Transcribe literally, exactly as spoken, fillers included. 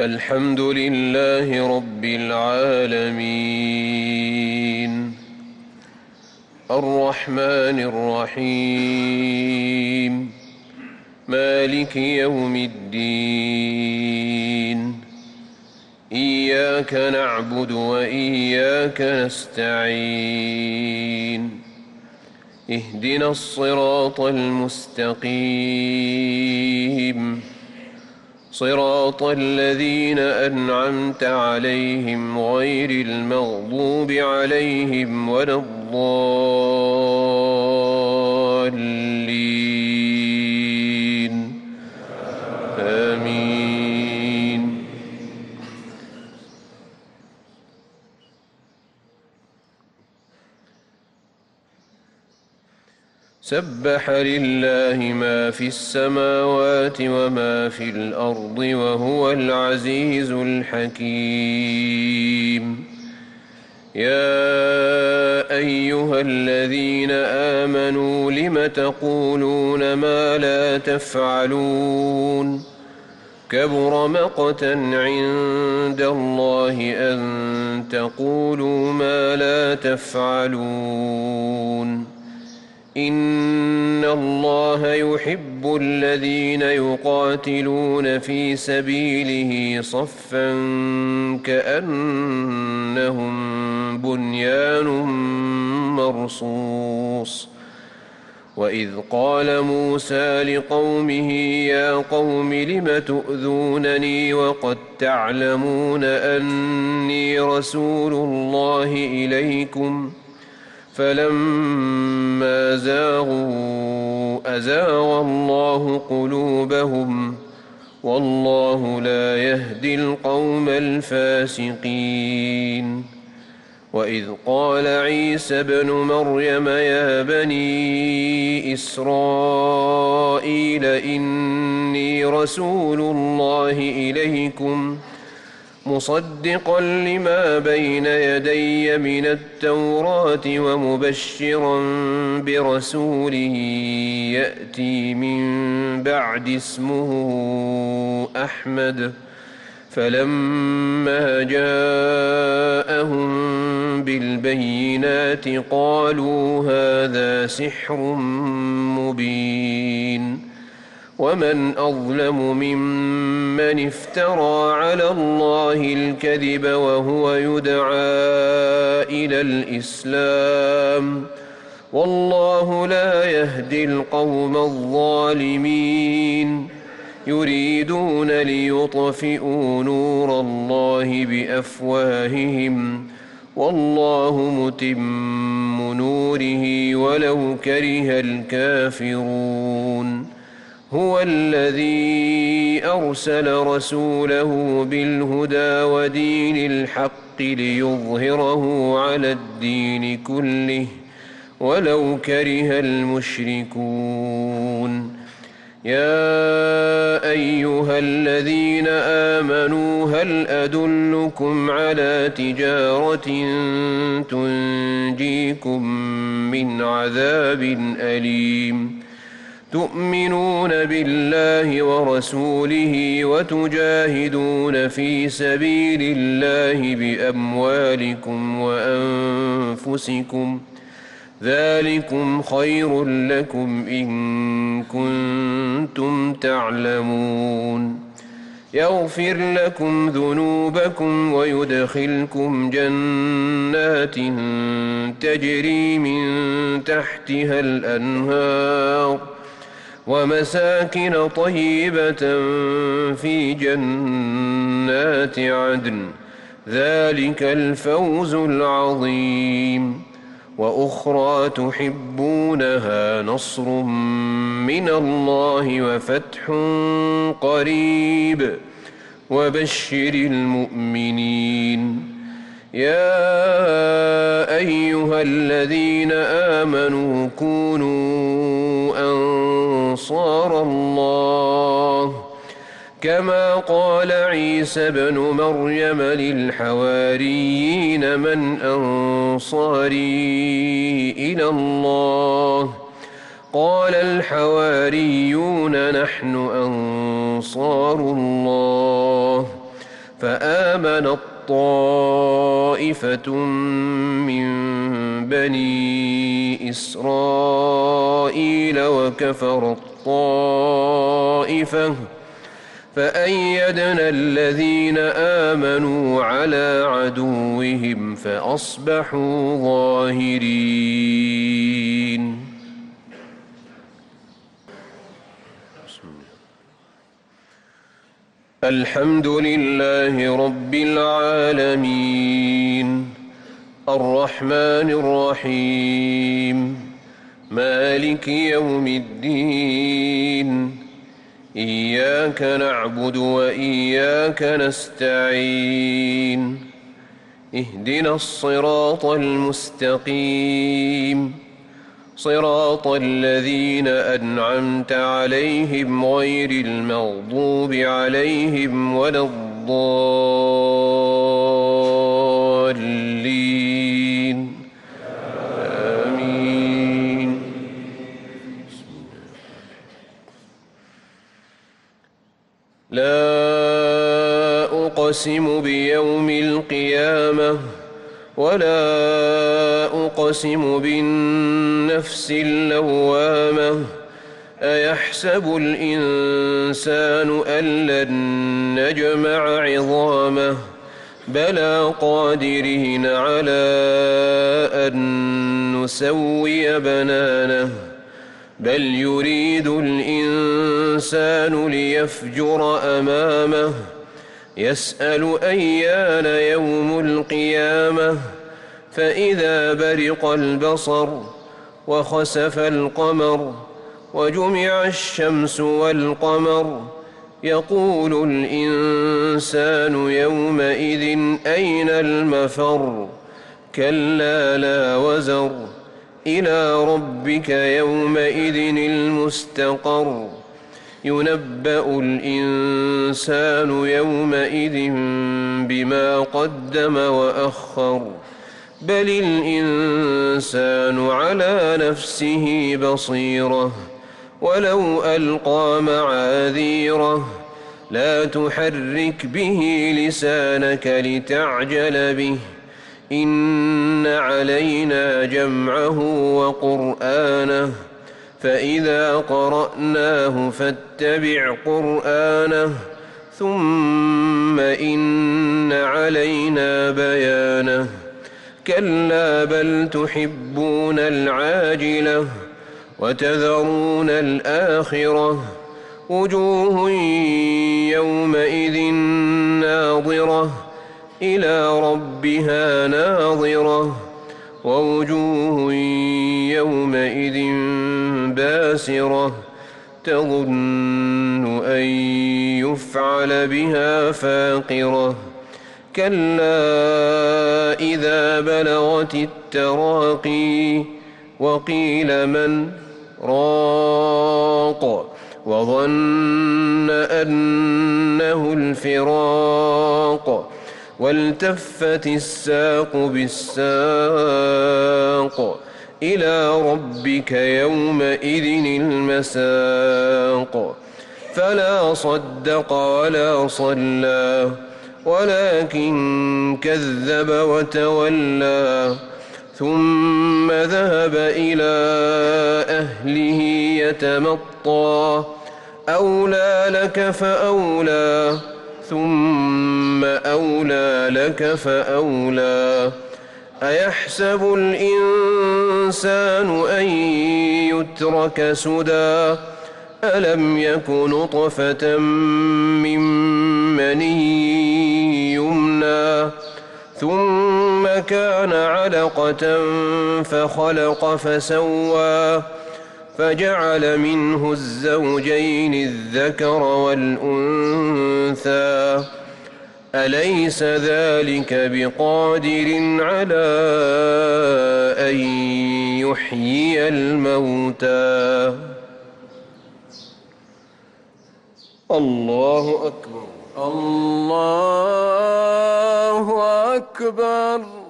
الحمد لله رب العالمين الرحمن الرحيم مالك يوم الدين إياك نعبد وإياك نستعين اهدنا الصراط المستقيم صراط الذين أنعمت عليهم غير المغضوب عليهم ولا الضالين آمين. سبح لله ما في السماوات وما في الأرض وهو العزيز الحكيم. يا أيها الذين آمنوا لم تقولون ما لا تفعلون كبر مقتا عند الله أن تقولوا ما لا تفعلون. إن الله يحب الذين يقاتلون في سبيله صفا كأنهم بنيان مرصوص. وإذ قال موسى لقومه يا قوم لم تؤذونني وقد تعلمون أني رسول الله إليكم فلما زاغوا أزاغ الله قلوبهم والله لا يهدي القوم الفاسقين. وإذ قال عيسى ابن مريم يا بني إسرائيل إني رسول الله إليكم مصدقا لما بين يدي من التوراة ومبشرا برسول يأتي من بعد اسمه أحمد. فلما جاءهم بالبينات قالوا هذا سحر مبين. ومن أظلم ممن افترى على الله الكذب وهو يدعى إلى الإسلام والله لا يهدي القوم الظالمين. يريدون ليطفئوا نور الله بأفواههم والله متم نوره ولو كره الكافرون. هو الذي أرسل رسوله بالهدى ودين الحق ليظهره على الدين كله ولو كره المشركون. يا أيها الذين آمنوا هل أدلكم على تجارة تنجيكم من عذاب أليم تؤمنون بالله ورسوله وتجاهدون في سبيل الله بأموالكم وأنفسكم ذلكم خير لكم إن كنتم تعلمون. يغفر لكم ذنوبكم ويدخلكم جنات تجري من تحتها الأنهار ومساكن طيبة في جنات عدن ذلك الفوز العظيم. وأخرى تحبونها نصر من الله وفتح قريب وبشر المؤمنين. يا أيها الذين آمنوا كونوا أنصار الله كما قال عيسى ابن مريم للحواريين من أنصاري إلى الله قال الحواريون نحن أنصار الله فآمنت طائفة من بني إسرائيل وكفرت طائفة فأيدنا الذين آمنوا على عدوهم فأصبحوا ظاهرين. الحمد لله رب العالمين الرحمن الرحيم مالك يوم الدين إياك نعبد وإياك نستعين اهدنا الصراط المستقيم صراط الذين أنعمت عليهم غير المغضوب عليهم ولا الضالين آمين. لا أقسم بيوم القيامة ولا أقسم بالنفس اللوامة أيحسب الإنسان أن لن نجمع عظامه بلى قادرين على أن نسوي بنانه بل يريد الإنسان ليفجر أمامه يسأل أيان يوم القيامة فإذا برق البصر وخسف القمر وجمع الشمس والقمر يقول الإنسان يومئذ أين المفر كلا لا وزر إلى ربك يومئذ المستقر ينبأ الإنسان يومئذ بما قدم وأخر بل الإنسان على نفسه بصيرة ولو ألقى معاذيره لا تحرك به لسانك لتعجل به إن علينا جمعه وقرآنه فإذا قرأناه فاتبع قرآنه ثم إن علينا بيانه كلا بل تحبون العاجلة وتذرون الآخرة وجوه يومئذ ناظرة إلى ربها ناظرة ووجوه يومئذ باسرة تظن أن يفعل بها فاقرة كلا إذا بلغت التراقي وقيل من راق وظن أنه الفراق والتفت الساق بالساق إلى ربك يومئذ المساق فلا صدق ولا صلى ولكن كذب وتولى ثم ذهب إلى أهله يتمطى أولى لك فأولى ثم أولى لك فأولى أيحسب الإنسان أن يترك سدى ألم يك نطفة من مني يمنى ثم كان علقة فخلق فسوى فجعل منه الزوجين الذكر والأنثى أليس ذلك بقادر على أن يحيي الموتى الله أكبر الله أكبر.